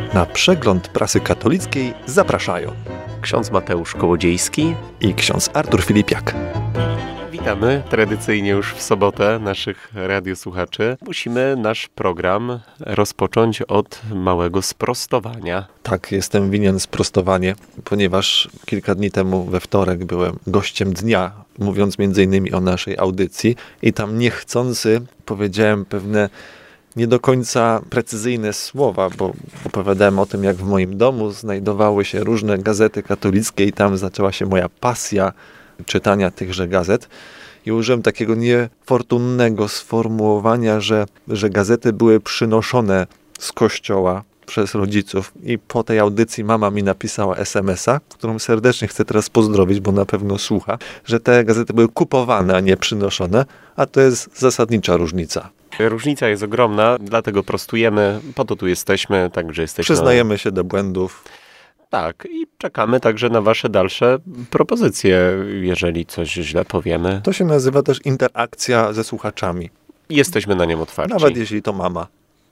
Na przegląd prasy katolickiej zapraszają ksiądz Mateusz Kołodziejski i ksiądz Artur Filipiak. Witamy tradycyjnie już w sobotę naszych radiosłuchaczy. Musimy nasz program rozpocząć od małego sprostowania. Tak, jestem winien sprostowanie, ponieważ kilka dni temu we wtorek byłem gościem dnia, mówiąc m.in. o naszej audycji i tam niechcący powiedziałem pewne nie do końca precyzyjne słowa, bo opowiadałem o tym, jak w moim domu znajdowały się różne gazety katolickie i tam zaczęła się moja pasja czytania tychże gazet. I użyłem takiego niefortunnego sformułowania, że gazety były przynoszone z kościoła przez rodziców. I po tej audycji mama mi napisała SMS-a, którą serdecznie chcę teraz pozdrowić, bo na pewno słucha, że te gazety były kupowane, a nie przynoszone, a to jest zasadnicza różnica. Różnica jest ogromna, dlatego prostujemy, po to tu jesteśmy, także jesteśmy... Przyznajemy się do błędów. Tak, i czekamy także na wasze dalsze propozycje, jeżeli coś źle powiemy. To się nazywa też interakcja ze słuchaczami. Jesteśmy na nią otwarci. Nawet jeśli to mama.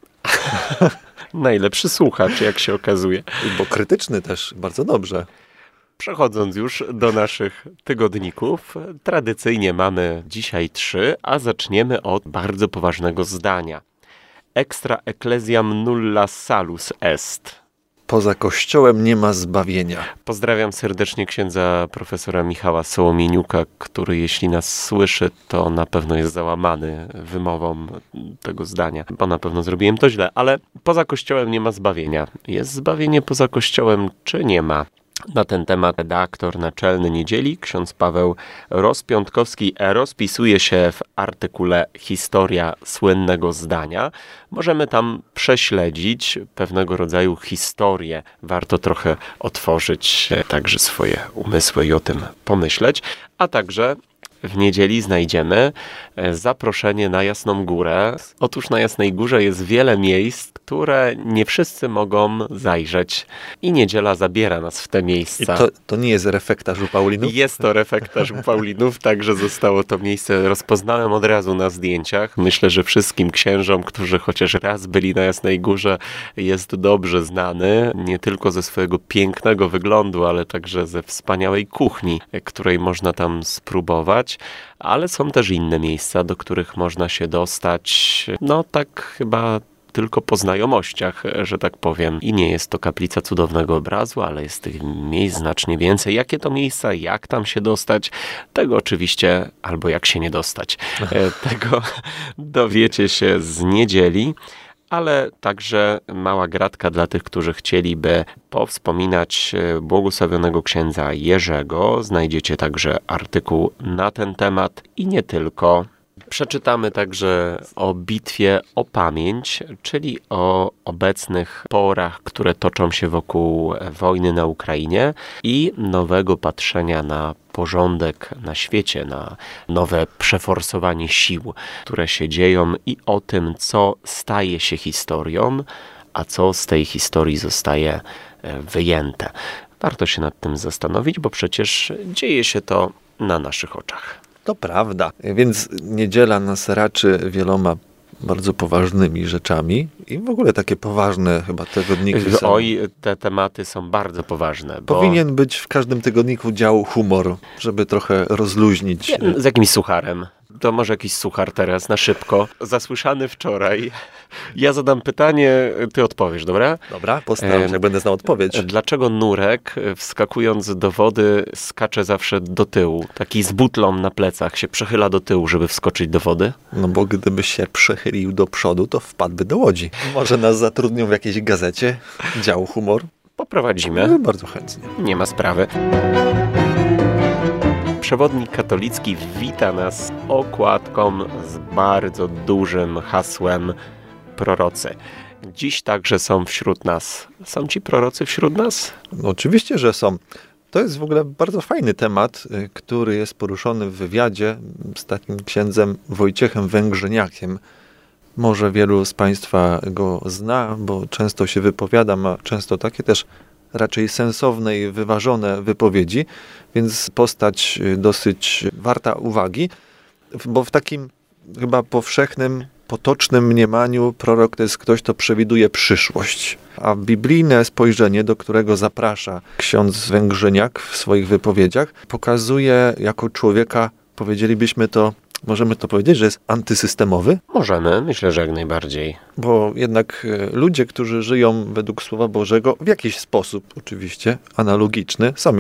Najlepszy słuchacz, jak się okazuje. Bo krytyczny też, bardzo dobrze. Przechodząc już do naszych tygodników, tradycyjnie mamy dzisiaj 3, a zaczniemy od bardzo poważnego zdania. Extra ecclesiam nulla salus est. Poza Kościołem nie ma zbawienia. Pozdrawiam serdecznie księdza profesora Michała Sołomieniuka, który jeśli nas słyszy, to na pewno jest załamany wymową tego zdania, bo na pewno zrobiłem to źle, ale poza Kościołem nie ma zbawienia. Jest zbawienie poza Kościołem, czy nie ma? Na ten temat redaktor naczelny Niedzieli, ksiądz Paweł Rozpiątkowski, rozpisuje się w artykule Historia słynnego zdania. Możemy tam prześledzić pewnego rodzaju historię. Warto trochę otworzyć także swoje umysły i o tym pomyśleć. A także w niedzieli znajdziemy zaproszenie na Jasną Górę. Otóż na Jasnej Górze jest wiele miejsc, które nie wszyscy mogą zajrzeć. I niedziela zabiera nas w te miejsca. I to nie jest refektarz u Paulinów? Jest to refektarz u Paulinów, także zostało to miejsce. Rozpoznałem od razu na zdjęciach. Myślę, że wszystkim księżom, którzy chociaż raz byli na Jasnej Górze, jest dobrze znany. Nie tylko ze swojego pięknego wyglądu, ale także ze wspaniałej kuchni, której można tam spróbować. Ale są też inne miejsca, do których można się dostać, no tak chyba tylko po znajomościach, że tak powiem. I nie jest to kaplica cudownego obrazu, ale jest tych miejsc znacznie więcej. Jakie to miejsca, jak tam się dostać, tego oczywiście, albo jak się nie dostać, tego dowiecie się z niedzieli. Ale także mała gratka dla tych, którzy chcieliby powspominać błogosławionego księdza Jerzego. Znajdziecie także artykuł na ten temat i nie tylko. Przeczytamy także o bitwie o pamięć, czyli o obecnych porach, które toczą się wokół wojny na Ukrainie i nowego patrzenia na porządek na świecie, na nowe przeforsowanie sił, które się dzieją i o tym, co staje się historią, a co z tej historii zostaje wyjęte. Warto się nad tym zastanowić, bo przecież dzieje się to na naszych oczach. To prawda. Więc niedziela nas raczy wieloma bardzo poważnymi rzeczami i w ogóle takie poważne chyba tygodniki są. Oj, te tematy są bardzo poważne. Powinien być w każdym tygodniku dział humor, żeby trochę rozluźnić. Z jakimś sucharem. To może jakiś suchar teraz, na szybko. Zasłyszany wczoraj. Ja zadam pytanie, ty odpowiesz, dobra? Dobra, postaram się, będę znał odpowiedź. Dlaczego nurek, wskakując do wody, skacze zawsze do tyłu? Taki z butlą na plecach się przechyla do tyłu, żeby wskoczyć do wody? No bo gdyby się przechylił do przodu, to wpadłby do łodzi. Może nas zatrudnią w jakiejś gazecie, dział humor? Poprowadzimy. No, bardzo chętnie. Nie ma sprawy. Przewodnik katolicki wita nas okładką z bardzo dużym hasłem prorocy. Dziś także są wśród nas. Są ci prorocy wśród nas? No, oczywiście, że są. To jest w ogóle bardzo fajny temat, który jest poruszony w wywiadzie z takim księdzem Wojciechem Węgrzyniakiem. Może wielu z Państwa go zna, bo często się wypowiada, ma często takie też raczej sensowne i wyważone wypowiedzi, więc postać dosyć warta uwagi, bo w takim chyba powszechnym, potocznym mniemaniu prorok to jest ktoś, kto przewiduje przyszłość. A biblijne spojrzenie, do którego zaprasza ksiądz Węgrzyniak w swoich wypowiedziach, pokazuje jako człowieka, powiedzielibyśmy to, możemy to powiedzieć, że jest antysystemowy? Możemy, myślę, że jak najbardziej. Bo jednak ludzie, którzy żyją według Słowa Bożego, w jakiś sposób oczywiście analogiczny, są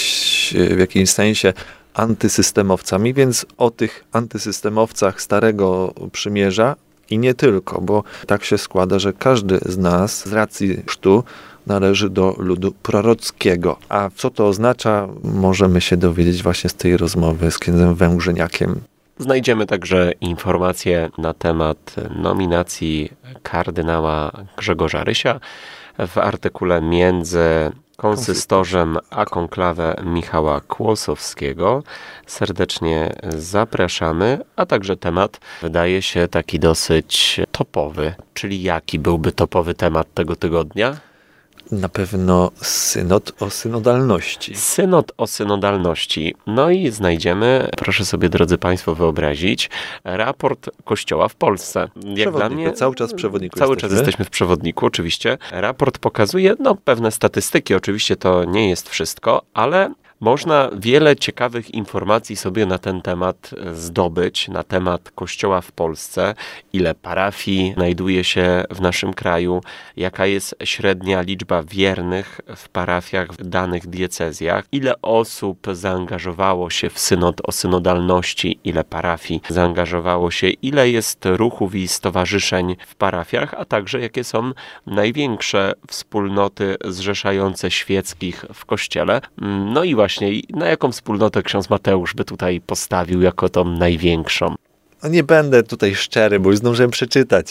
w jakimś sensie antysystemowcami, więc o tych antysystemowcach Starego Przymierza i nie tylko, bo tak się składa, że każdy z nas z racji chrztu należy do ludu prorockiego. A co to oznacza, możemy się dowiedzieć właśnie z tej rozmowy z księdzem Węgrzyniakiem. Znajdziemy także informacje na temat nominacji kardynała Grzegorza Rysia w artykule między konsystorzem a konklawę Michała Kłosowskiego. Serdecznie zapraszamy, a także temat wydaje się taki dosyć topowy. Czyli jaki byłby topowy temat tego tygodnia? Na pewno synod o synodalności. Synod o synodalności. No i znajdziemy, proszę sobie drodzy Państwo wyobrazić, raport Kościoła w Polsce. Jak dla mnie, cały czas w przewodniku cały czas jesteśmy w przewodniku, oczywiście. Raport pokazuje pewne statystyki, oczywiście to nie jest wszystko, ale można wiele ciekawych informacji sobie na ten temat zdobyć, na temat Kościoła w Polsce, ile parafii znajduje się w naszym kraju, jaka jest średnia liczba wiernych w parafiach w danych diecezjach, ile osób zaangażowało się w synod o synodalności, ile parafii zaangażowało się, ile jest ruchów i stowarzyszeń w parafiach, a także jakie są największe wspólnoty zrzeszające świeckich w Kościele. No i właśnie, na jaką wspólnotę ksiądz Mateusz by tutaj postawił jako tą największą? Nie będę tutaj szczery, bo już zdążyłem przeczytać.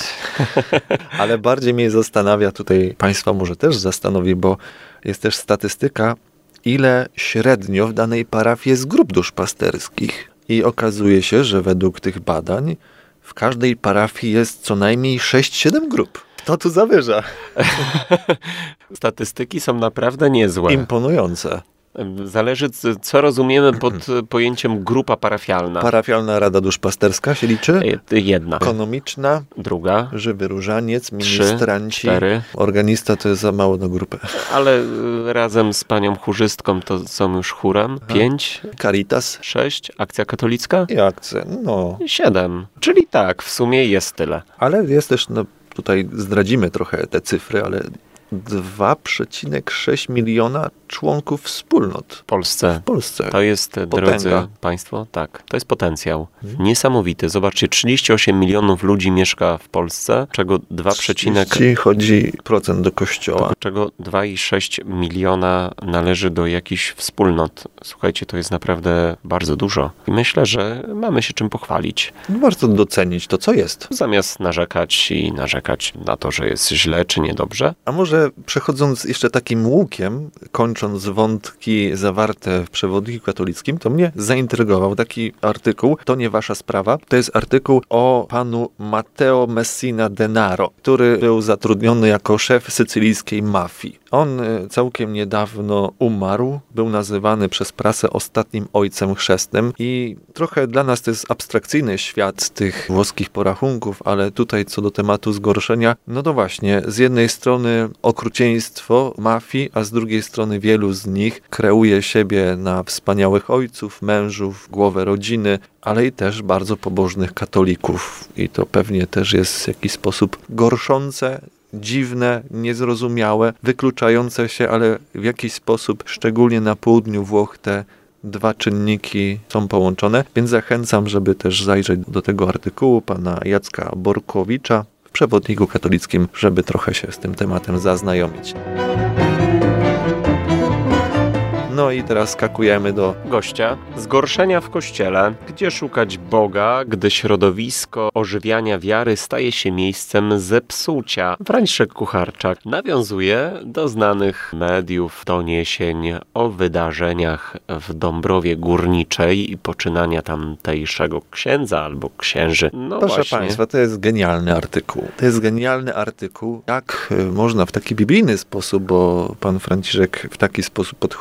Ale bardziej mnie zastanawia, tutaj Państwa może też zastanowi, bo jest też statystyka, ile średnio w danej parafii jest grup duszpasterskich. I okazuje się, że według tych badań w każdej parafii jest co najmniej 6-7 grup. To tu zawyża. Statystyki są naprawdę niezłe. Imponujące. Zależy, co rozumiemy pod pojęciem grupa parafialna. Parafialna Rada Duszpasterska się liczy? Jedna. Ekonomiczna. Druga. Żywy Różaniec, ministranci. 3, 4. Organista to jest za mało na grupę. Ale razem z panią chórzystką to są już chórem. 5. Caritas. 6. Akcja katolicka? I akcja, 7. Czyli tak, w sumie jest tyle. Ale jest też, tutaj zdradzimy trochę te cyfry, ale 2,6 miliona członków wspólnot. W Polsce. To jest, potęga. Drodzy Państwo, tak, to jest potencjał. Niesamowity. Zobaczcie, 38 milionów ludzi mieszka w Polsce, czego 30 chodzi procent do kościoła. Czego 2,6 miliona należy do jakichś wspólnot. Słuchajcie, to jest naprawdę bardzo dużo. I myślę, że mamy się czym pochwalić. Warto docenić to, co jest. Zamiast narzekać na to, że jest źle czy niedobrze. A może przechodząc jeszcze takim łukiem, kończąc wątki zawarte w przewodniku katolickim, to mnie zaintrygował taki artykuł, to nie wasza sprawa, to jest artykuł o panu Matteo Messina Denaro, który był zatrudniony jako szef sycylijskiej mafii. On całkiem niedawno umarł, był nazywany przez prasę ostatnim ojcem chrzestnym i trochę dla nas to jest abstrakcyjny świat tych włoskich porachunków, ale tutaj co do tematu zgorszenia, to właśnie, z jednej strony okrucieństwo mafii, a z drugiej strony wielu z nich kreuje siebie na wspaniałych ojców, mężów, głowę rodziny, ale i też bardzo pobożnych katolików. I to pewnie też jest w jakiś sposób gorszące, dziwne, niezrozumiałe, wykluczające się, ale w jakiś sposób, szczególnie na południu Włoch, te dwa czynniki są połączone, więc zachęcam, żeby też zajrzeć do tego artykułu pana Jacka Borkowicza w przewodniku katolickim, żeby trochę się z tym tematem zaznajomić. No i teraz skakujemy do gościa. Zgorszenia w Kościele. Gdzie szukać Boga, gdy środowisko ożywiania wiary staje się miejscem zepsucia? Franciszek Kucharczak nawiązuje do znanych mediów doniesień o wydarzeniach w Dąbrowie Górniczej i poczynania tamtejszego księdza albo księży. Proszę właśnie. Państwa, to jest genialny artykuł. To jest genialny artykuł. Jak można w taki biblijny sposób, bo pan Franciszek w taki sposób podchodzi i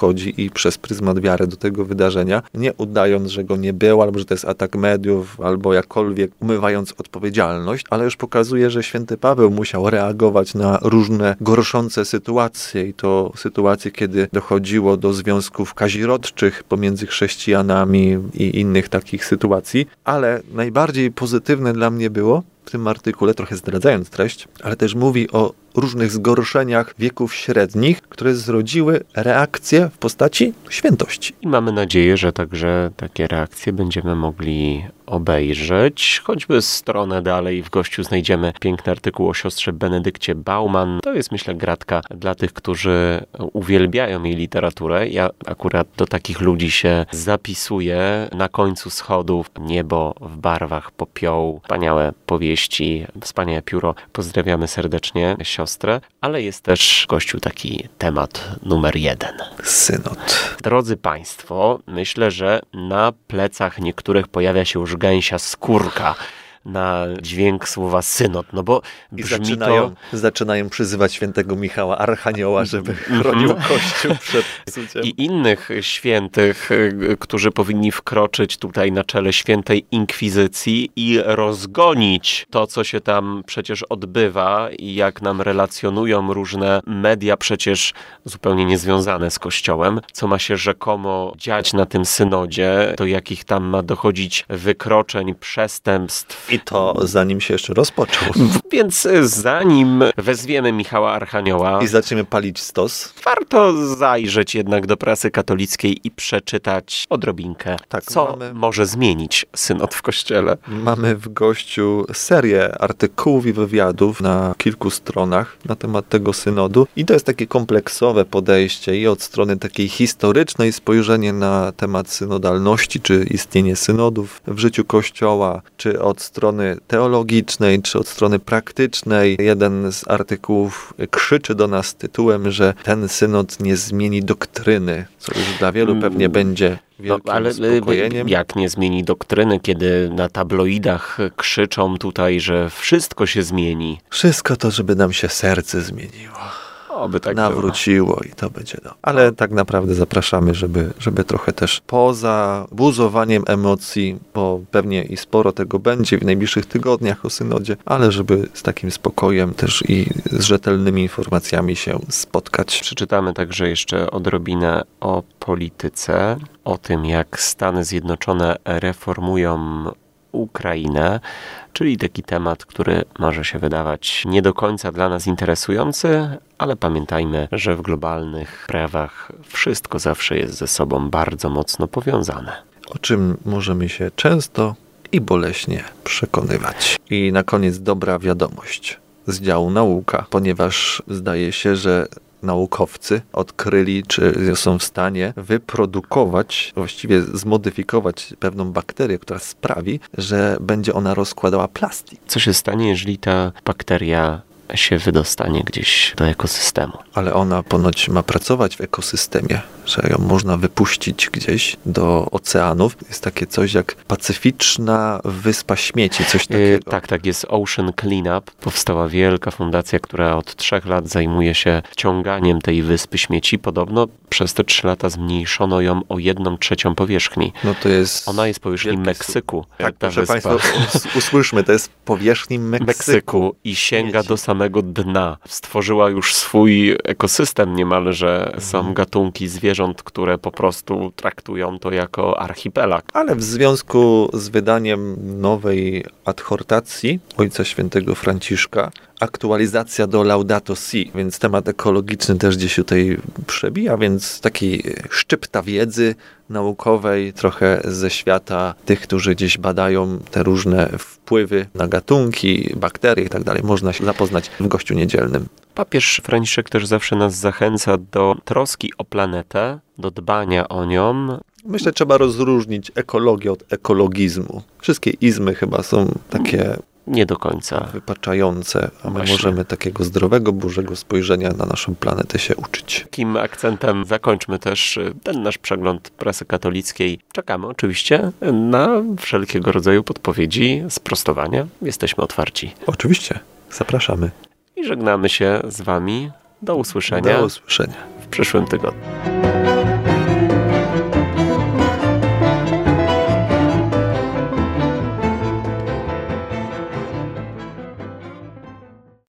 podchodzi przez pryzmat wiary do tego wydarzenia, nie udając, że go nie było, albo że to jest atak mediów, albo jakkolwiek umywając odpowiedzialność, ale już pokazuje, że święty Paweł musiał reagować na różne gorszące sytuacje i to sytuacje, kiedy dochodziło do związków kazirodczych pomiędzy chrześcijanami i innych takich sytuacji, ale najbardziej pozytywne dla mnie było w tym artykule, trochę zdradzając treść, ale też mówi o różnych zgorszeniach wieków średnich, które zrodziły reakcje w postaci świętości. I mamy nadzieję, że także takie reakcje będziemy mogli obejrzeć. Choćby stronę dalej w gościu znajdziemy piękny artykuł o siostrze Benedykcie Bauman. To jest, myślę, gratka dla tych, którzy uwielbiają jej literaturę. Ja akurat do takich ludzi się zapisuję. Na końcu schodów Niebo w barwach popiołu. Wspaniałe powieści, wspaniałe pióro. Pozdrawiamy serdecznie siostrę, ale jest też w gościu taki temat numer 1. Synod. Drodzy Państwo, myślę, że na plecach niektórych pojawia się już gęsia skórka na dźwięk słowa synod, no bo brzmi zaczynają przyzywać świętego Michała Archanioła, żeby chronił Kościół przed psuciem. I innych świętych, którzy powinni wkroczyć tutaj na czele świętej inkwizycji i rozgonić to, co się tam przecież odbywa i jak nam relacjonują różne media przecież zupełnie niezwiązane z Kościołem, co ma się rzekomo dziać na tym synodzie, do jakich tam ma dochodzić wykroczeń, przestępstw. I to zanim się jeszcze rozpoczął. Więc zanim wezwiemy Michała Archanioła i zaczniemy palić stos, warto zajrzeć jednak do prasy katolickiej i przeczytać odrobinkę, co może zmienić synod w Kościele. Mamy w gościu serię artykułów i wywiadów na kilku stronach na temat tego synodu i to jest takie kompleksowe podejście i od strony takiej historycznej spojrzenie na temat synodalności, czy istnienie synodów w życiu Kościoła, czy od strony teologicznej, czy od strony praktycznej. Jeden z artykułów krzyczy do nas tytułem, że ten synod nie zmieni doktryny, co już dla wielu pewnie będzie wielkim uspokojeniem. Jak nie zmieni doktryny, kiedy na tabloidach krzyczą tutaj, że wszystko się zmieni? Wszystko to, żeby nam się serce zmieniło. Oby tak nawróciło i to będzie dobre. Ale tak naprawdę zapraszamy, żeby trochę też poza buzowaniem emocji, bo pewnie i sporo tego będzie w najbliższych tygodniach o synodzie, ale żeby z takim spokojem też i z rzetelnymi informacjami się spotkać. Przeczytamy także jeszcze odrobinę o polityce, o tym, jak Stany Zjednoczone reformują Ukrainę, czyli taki temat, który może się wydawać nie do końca dla nas interesujący, ale pamiętajmy, że w globalnych sprawach wszystko zawsze jest ze sobą bardzo mocno powiązane. O czym możemy się często i boleśnie przekonywać. I na koniec dobra wiadomość z działu nauka, ponieważ zdaje się, że naukowcy odkryli, czy są w stanie wyprodukować, właściwie zmodyfikować pewną bakterię, która sprawi, że będzie ona rozkładała plastik. Co się stanie, jeżeli ta bakteria się wydostanie gdzieś do ekosystemu? Ale ona ponoć ma pracować w ekosystemie, że ją można wypuścić gdzieś do oceanów. Jest takie coś jak Pacyficzna Wyspa Śmieci, coś takiego. Tak, jest Ocean Cleanup. Powstała wielka fundacja, która od 3 lat zajmuje się wciąganiem tej wyspy śmieci. Podobno przez te 3 lata zmniejszono ją o 1/3 powierzchni. No to jest... Ona jest powierzchni Meksyku. Tak, proszę Państwa, usłyszmy, to jest powierzchni Meksyku. I sięga do samego dna. Stworzyła już swój ekosystem niemalże. Są gatunki zwierząt, które po prostu traktują to jako archipelag. Ale w związku z wydaniem nowej adhortacji Ojca Świętego Franciszka, aktualizacja do Laudato Si, więc temat ekologiczny też gdzieś tutaj przebija, więc taki szczypta wiedzy naukowej, trochę ze świata tych, którzy gdzieś badają te różne wpływy na gatunki, bakterie i tak dalej. Można się zapoznać w gościu niedzielnym. Papież Franciszek też zawsze nas zachęca do troski o planetę, do dbania o nią. Myślę, trzeba rozróżnić ekologię od ekologizmu. Wszystkie izmy chyba są takie nie do końca wypaczające, a my możemy takiego zdrowego, bożego spojrzenia na naszą planetę się uczyć. Takim akcentem zakończmy też ten nasz przegląd prasy katolickiej. Czekamy oczywiście na wszelkiego rodzaju podpowiedzi, sprostowania. Jesteśmy otwarci. Oczywiście. Zapraszamy. I żegnamy się z Wami. Do usłyszenia. Do usłyszenia. W przyszłym tygodniu.